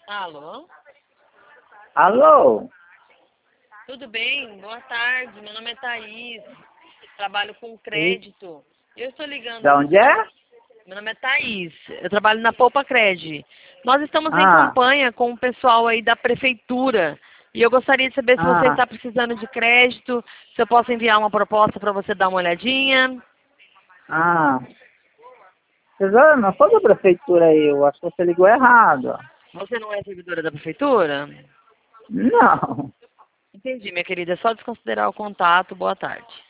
Alô? Alô? Tudo bem? Boa tarde. Meu nome é Thaís. Trabalho com E crédito. Eu estou ligando da onde você. é? Meu nome é Thaís. Eu trabalho na Poupa Cred. Nós estamos em Ah, campanha com o pessoal aí da prefeitura. E eu gostaria de saber se você ah, está precisando de crédito, se eu posso enviar uma proposta para você dar uma olhadinha. ah. Eu não sou da prefeitura aí, eu acho que você ligou errado. Você não é servidora da prefeitura? Não. Entendi, minha querida. É só desconsiderar o contato. Boa tarde.